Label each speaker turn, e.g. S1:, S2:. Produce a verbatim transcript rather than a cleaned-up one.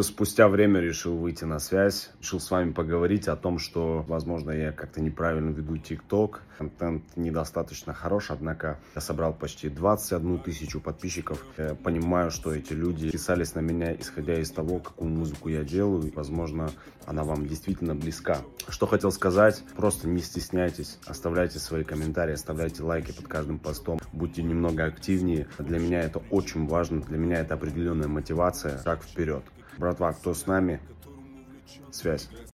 S1: Спустя время решил выйти на связь, решил с вами поговорить о том, что, возможно, я как-то неправильно веду ТикТок, контент недостаточно хорош, однако я собрал почти двадцать одну тысячу подписчиков. Я понимаю, что эти люди писались на меня, исходя из того, какую музыку я делаю, и, возможно, она вам действительно близка. Что хотел сказать, просто не стесняйтесь, оставляйте свои комментарии, оставляйте лайки под каждым постом, будьте немного активнее. Для меня это очень важно, для меня это определенная мотивация, шаг вперед. Братва, кто с нами? Связь.